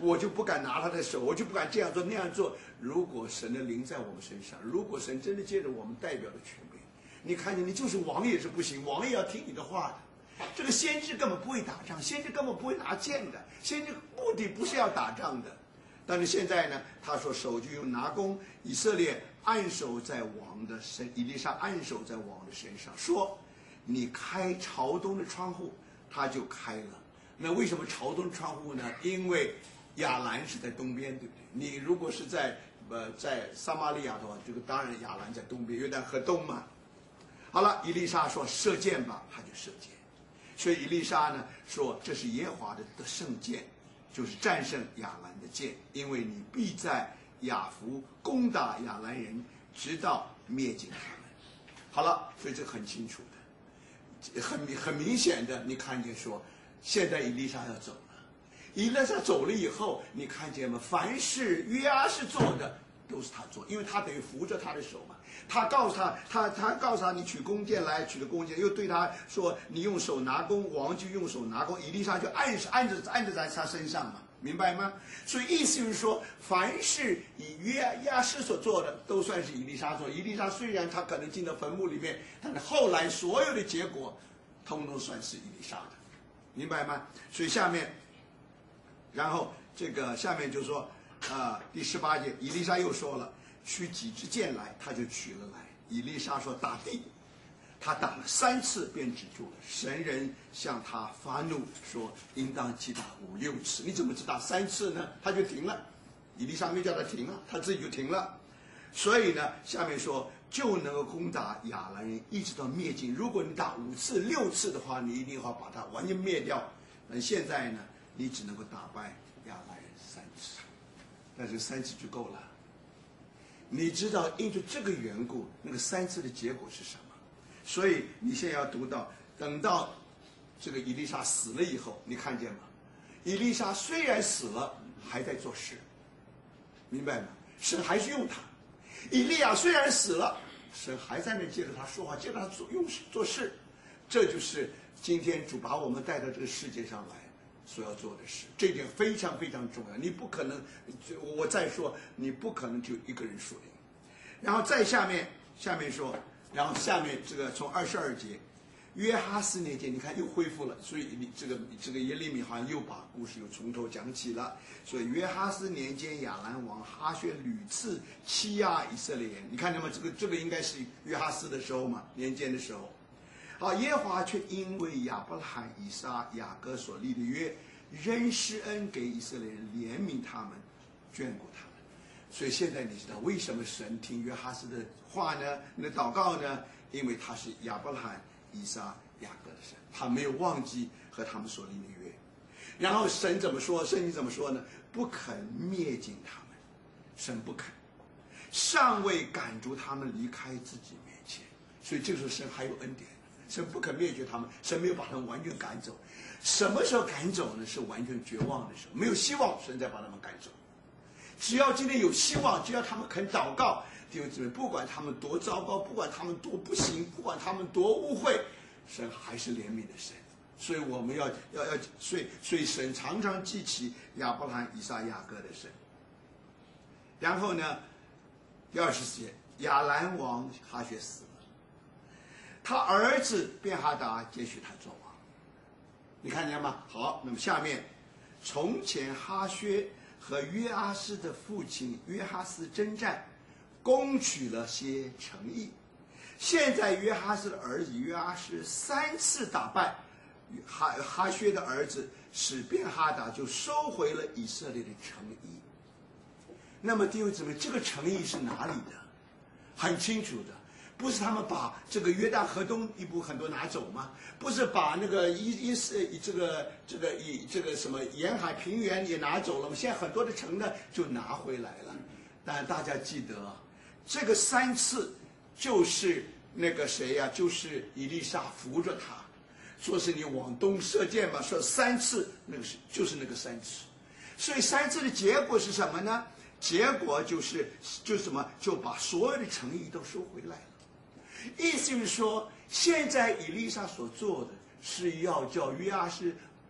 我就不敢拿他的手，我就不敢这样做那样做。如果神的灵在我们身上，如果神真的借着我们代表的权柄，你看见你就是王也是不行，王也要听你的话的。这个先知根本不会打仗，先知根本不会拿剑的，先知目的不是要打仗的。但是现在呢，他说手就用拿弓，以色列按手在王的身，以利沙按手在王的身上，说你开朝东的窗户，他就开了。那为什么朝东窗户呢？因为亚兰是在东边，对不对？你如果是在撒玛利亚的话，这个当然亚兰在东边，约旦河东嘛。好了，以利沙说射箭吧，他就射箭。所以以利沙呢说，这是耶和华的圣箭，就是战胜亚兰的箭，因为你必在雅弗攻打亚兰人，直到灭尽他们。好了，所以这很清楚的，很明显的，你看见说，现在以利沙要走了。以利沙走了以后，你看见吗？凡是约阿施做的，都是他做，因为他等于扶着他的手嘛。他告诉他，你取弓箭来，取了弓箭，又对他说，你用手拿弓，王就用手拿弓，以利沙就按着在他身上嘛，明白吗？所以意思就是说，凡是以约阿施所做的，都算是以利沙做。以利沙虽然他可能进到坟墓里面，但是后来所有的结果，通通算是以利沙的，明白吗？所以下面，然后这个下面就说，第18节，以利沙又说了。取几支箭来，他就取了来。以利沙说打地，他打了3次便止住了。神人向他发怒说，应当击打5、6次。你怎么只打3次呢？他就停了。以利沙没叫他停了，他自己就停了。所以呢，下面说就能够攻打亚兰人，一直到灭尽。如果你打5次、6次的话，你一定要把它完全灭掉。但现在呢，你只能够打败亚兰人3次，但是3次就够了。你知道因着这个缘故，那个3次的结果是什么？所以你现在要读到，等到这个以利沙死了以后，你看见吗？以利沙虽然死了，还在做事，明白吗？神还是用他。以利亚虽然死了，神还在那接着他说话，接着他做事。这就是今天主把我们带到这个世界上来所要做的事，这一点非常非常重要。你不可能，我再说，你不可能就一个人属灵。然后再下面说，然后下面这个从22节，约哈斯年间，你看又恢复了，所以这个耶利米好像又把故事又从头讲起了。所以约哈斯年间，亚兰王哈薛屡次欺压以色列人，你看见吗？这个应该是约哈斯的时候嘛，年间的时候。好，耶和华却因为亚伯拉罕、以撒、雅各所立的约，仍施恩给以色列人，怜悯他们，眷顾他们。所以现在你知道为什么神听约哈斯的话呢？那祷告呢？因为他是亚伯拉罕、以撒、雅各的神，他没有忘记和他们所立的约。然后神怎么说？圣经怎么说呢？不肯灭尽他们，神不肯，尚未赶逐他们离开自己面前。所以这个时候神还有恩典。神不肯灭绝他们，神没有把他们完全赶走。什么时候赶走呢？是完全绝望的时候，没有希望，神才把他们赶走。只要今天有希望，只要他们肯祷告，弟兄姊妹，不管他们多糟糕，不管他们多不行，不管他们多污秽，神还是怜悯的神。所以我们要，所以神常常记起亚伯拉罕、以撒、雅各的神。然后呢，第24节，亚兰王哈薛死了。他儿子便哈达接续他做王，你看见吗？好，那么下面，从前哈薛和约阿施的父亲约哈斯征战，攻取了些城邑。现在约哈斯的儿子约阿施3次打败哈薛的儿子使便哈达，就收回了以色列的城邑。那么弟兄姊妹，这个城邑是哪里的？很清楚的。不是他们把这个约旦河东一部很多拿走吗？不是把那个这个什么沿海平原也拿走了吗？现在很多的城呢就拿回来了。但大家记得，这个3次就是那个谁呀？就是以利沙扶着他，说是你往东射箭吧，说3次，就是那个3次。所以3次的结果是什么呢？结果就是什么？就把所有的城邑都收回来了。意思就是说，现在以利沙所做的是要叫约阿施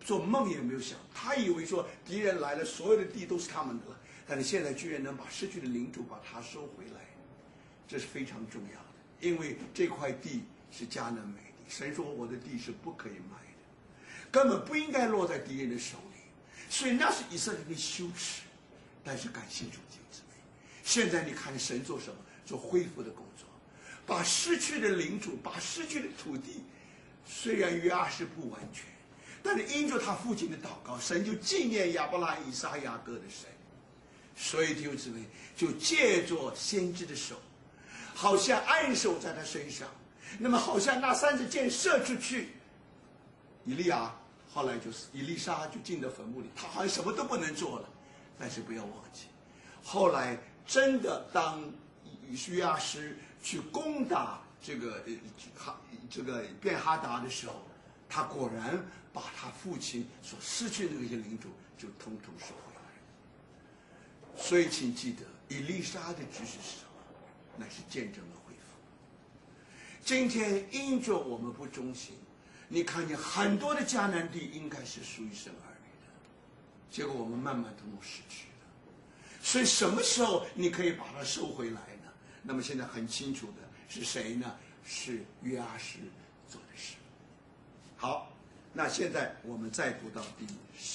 做梦也没有想，他以为说敌人来了，所有的地都是他们的了，但是现在居然能把失去的领主把它收回来，这是非常重要的，因为这块地是迦南美地，神说我的地是不可以卖的，根本不应该落在敌人的手里，所以那是以色列的羞耻。但是感谢主弟兄姊妹，现在你看神做什么？做恢复的工作，把失去的领主，把失去的土地，虽然约阿施不完全，但是因着他父亲的祷告，神就纪念亚伯拉罕、以撒、雅各的神，所以弟兄姊妹就借着先知的手，好像按手在他身上，那么好像那30箭射出去，以利亚后来就是以利沙就进到坟墓里，他好像什么都不能做了。但是不要忘记，后来真的当约阿施去攻打这个便哈达的时候，他果然把他父亲所失去的那些领主就统统收回来。所以请记得，以利沙的指示是什么？乃是见证了恢复。今天因着我们不忠心，你看见很多的迦南地应该是属于神儿女的，结果我们慢慢统统失去了。所以什么时候你可以把它收回来呢？那么现在很清楚的是谁呢？是约阿施做的事。好，那现在我们再读到第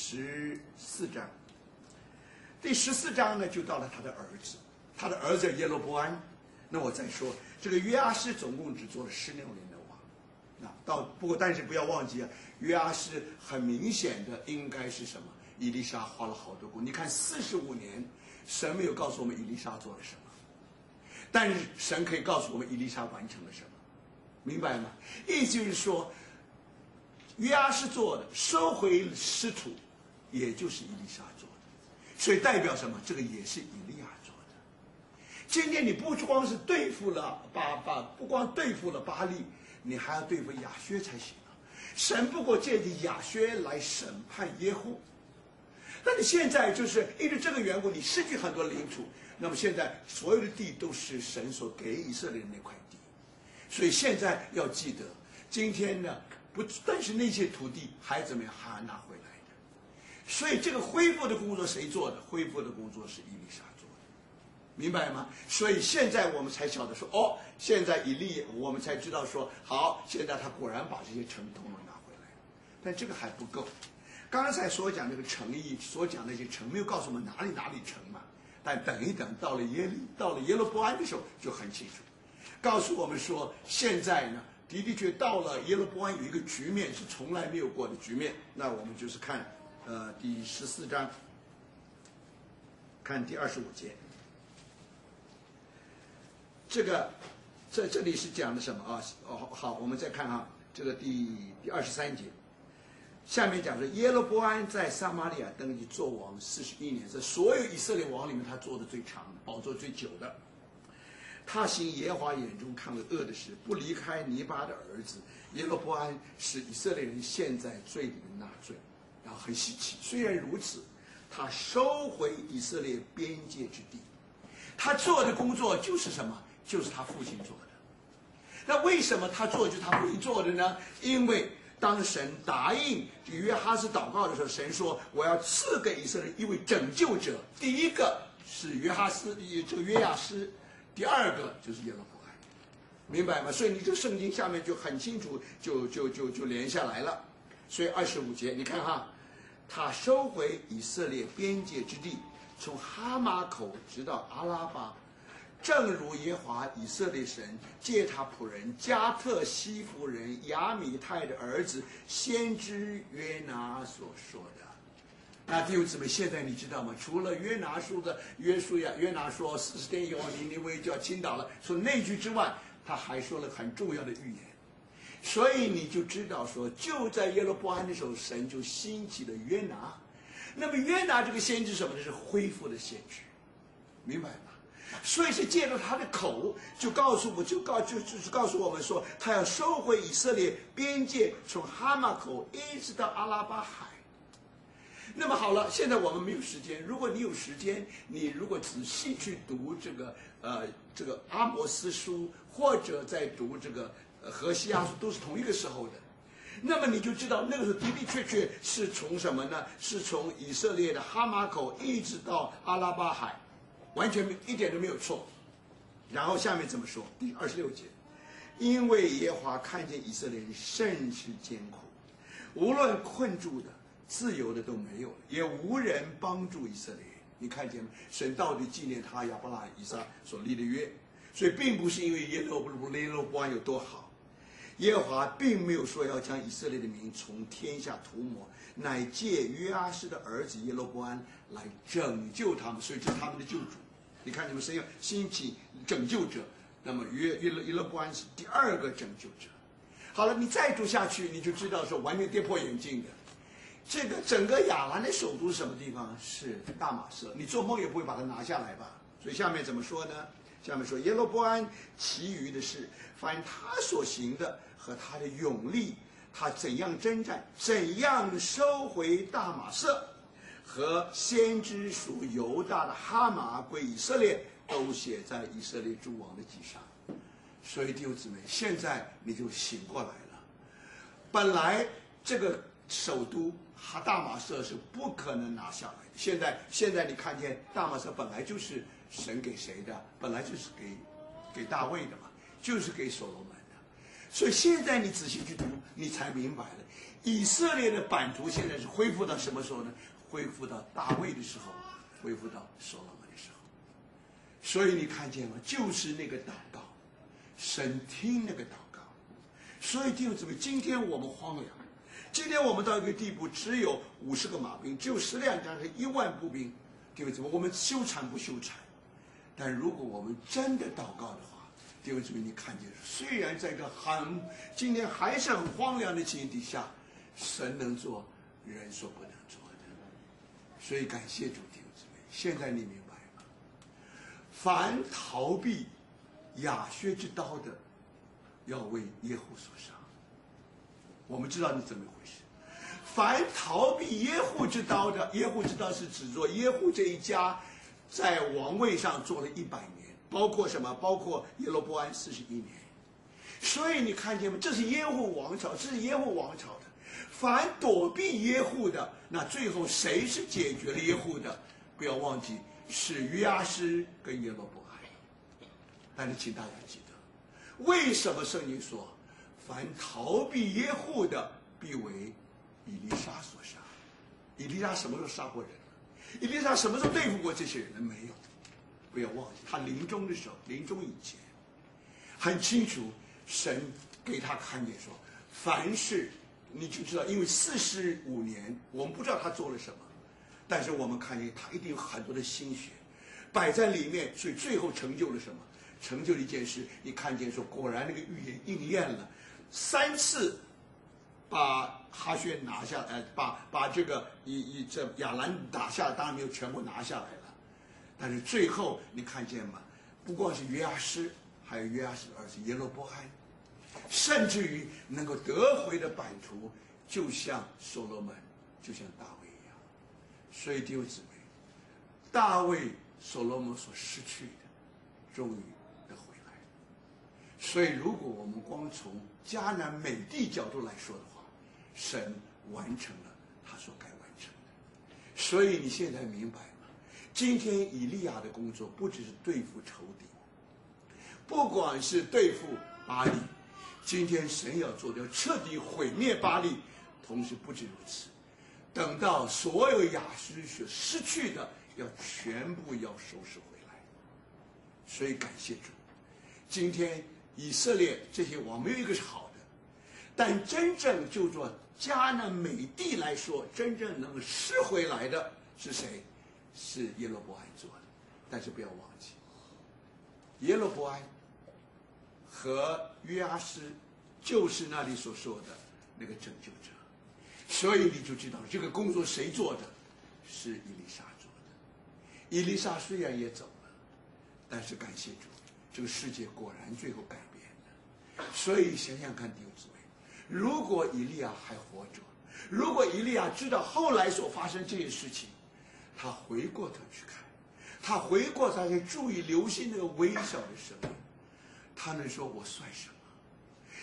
14章。第14章呢，就到了他的儿子，他的儿子耶罗波安。那我再说，这个约阿施总共只做了16年的王。不过但是不要忘记啊，约阿施很明显的应该是什么？以利沙花了好多功。你看45年，神没有告诉我们以利沙做了什么，但是神可以告诉我们以利沙完成了什么，明白吗？意思就是说，约阿施做的收回失土，也就是以利沙做的，所以代表什么？这个也是以利亚做的。今天你不光是对付了不光对付了巴利，你还要对付亚薛才行啊。神不过借着亚薛来审判耶户。但是现在就是因为这个缘故，你失去很多领土，那么现在所有的地都是神所给以色列的那块地，所以现在要记得，今天呢但是那些土地还怎么样，还拿回来的。所以这个恢复的工作谁做的？恢复的工作是以利沙做的，明白吗？所以现在我们才晓得说，现在我们才知道说，好，现在他果然把这些城统统拿回来，但这个还不够。刚才所讲这个诚意，所讲那些城，没有告诉我们哪里城嘛。但等一等，到了耶罗波安的时候就很清楚，告诉我们说，现在呢，的确到了耶罗波安有一个局面是从来没有过的局面。那我们就是看第14章，看第25节。这里是讲的什么啊？好，我们再看这个第23节。下面讲说，耶罗波安在撒玛利亚登基做王41年，是所有以色列王里面他做的最长的，宝座最久的。他行耶和华眼中看为恶的事，不离开尼巴的儿子耶罗波安，使以色列人陷在罪里面纳罪。然后很稀奇，虽然如此，他收回以色列边界之地。他做的工作就是什么？就是他父亲做的。那为什么他做就是他父亲做的呢？因为当神答应约哈斯祷告的时候，神说我要赐给以色列一位拯救者，第一个是约亚施，第二个就是耶罗波安，明白吗？所以你这个圣经下面就很清楚，就连下来了。所以25节你看他收回以色列边界之地，从哈马口直到阿拉巴，正如耶和华以色列神借他仆人加特西弗人亚米泰的儿子先知约拿所说的。那弟兄姊妹，现在你知道吗？除了约拿说40天以后尼尼微就要倾倒了，说那句之外，他还说了很重要的预言。所以你就知道说，就在耶罗波安的时候，神就兴起了约拿。那么约拿这个先知什么呢？是恢复的先知，明白吗？所以是借着他的口，就告诉我们说，他要收回以色列边界，从哈马口一直到阿拉巴海。那么好了，现在我们没有时间。如果你有时间，你如果仔细去读这个阿摩斯书，或者在读这个何西阿书，都是同一个时候的。 那么你就知道那个时候的的确确是从什么呢？是从以色列的哈马口一直到阿拉巴海，完全一点都没有错。然后下面怎么说？第26节，因为耶和华看见以色列人甚是艰苦，无论困住的、自由的都没有了，也无人帮助以色列人。你看见吗？神到底纪念他亚伯拉罕、以撒所立的约，所以并不是因为耶罗波安有多好，耶和华并没有说要将以色列的民从天下涂抹，乃借约阿施的儿子耶罗波安来拯救他们，所以这是他们的救主。你看你们神要兴起拯救者，那么耶罗波安是第二个拯救者。好了，你再读下去，你就知道说完全跌破眼镜的。这个整个亚兰的首都是什么地方？是大马色，你做梦也不会把它拿下来吧？所以下面怎么说呢？下面说耶罗波安其余的事，凡他所行的和他的勇力，他怎样征战，怎样收回大马色，和先知属犹大的哈马归以色列，都写在以色列诸王的记上。所以弟兄姊妹，现在你就醒过来了。本来这个首都大马色是不可能拿下来的。现在你看见大马色本来就是神给谁的？本来就是给大卫的嘛，就是给所罗门的。所以现在你仔细去读，你才明白了，以色列的版图现在是恢复到什么时候呢？恢复到大卫的时候，恢复到所罗门的时候。所以你看见吗？就是那个祷告，神听那个祷告。所以弟兄姊妹，今天我们荒凉，今天我们到一个地步，只有50个马兵，只有10辆战车，1万步兵，弟兄姊妹，我们羞惭不羞惭？但如果我们真的祷告的话，弟兄姊妹，你看见，虽然在一个今天还是很荒凉的情形底下，神能做人所不能做的。所以感谢主，弟兄姊妹，现在你明白吗？凡逃避亚薛之刀的，要为耶户所杀。我们知道你怎么回事。凡逃避耶户之刀的，耶户之刀是指着耶户这一家在王位上做了100年，包括什么？包括耶罗波安41年。所以你看见吗？这是耶户王朝，这是耶户王朝的。凡躲避耶户的，那最后谁是解决了耶户的？不要忘记是约阿施跟耶罗波安。但是请大家记得，为什么圣经说凡逃避耶户的，必为以利沙所杀？以利沙什么时候杀过人？以利沙什么时候对付过这些人呢？没有。不要忘记，他临终的时候，临终以前，很清楚，神给他看见说，凡事你就知道，因为45年，我们不知道他做了什么，但是我们看见他一定有很多的心血摆在里面，所以最后成就了什么？成就了一件事。你看见说，果然那个预言应验了，3次把哈薛拿下，把这个这亚兰打下，当然没有全部拿下来了，但是最后你看见吗？不光是约阿施，还有约阿施的儿子耶罗波安，甚至于能够得回的版图，就像所罗门，就像大卫一样。所以弟兄姊妹，大卫、所罗门所失去的，终于得回来。所以如果我们光从迦南美地角度来说的话，神完成了他所该完成的。所以你现在明白吗？今天以利亚的工作不只是对付仇敌，不管是对付巴力，今天神要做的要彻底毁灭巴力，同时不止如此，等到所有亚述所失去的，要全部要收拾回来。所以感谢主，今天以色列这些王没有一个是好的，但真正就做迦南美地来说，真正能够失回来的是谁？是耶罗波安做的。但是不要忘记，耶罗波安和约阿施就是那里所说的那个拯救者。所以你就知道这个工作谁做的？是以利沙做的。以利沙虽然也走了，但是感谢主，这个世界果然最后改变了。所以想想看，弟兄姊妹，如果以利亚还活着，如果以利亚知道后来所发生这些事情，他回过头去看，他回过头去注意留心那个微小的生命，他能说我算什么？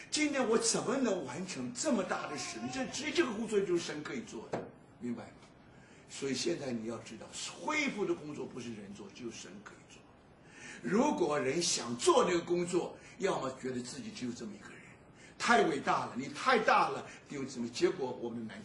今天我怎么能完成这么大的使命？这个工作就是神可以做的，明白吗？所以现在你要知道，恢复的工作不是人做，只有神可以做。如果人想做这个工作，要么觉得自己只有这么一个人，太伟大了，你太大了，弟兄姊妹，结果我们难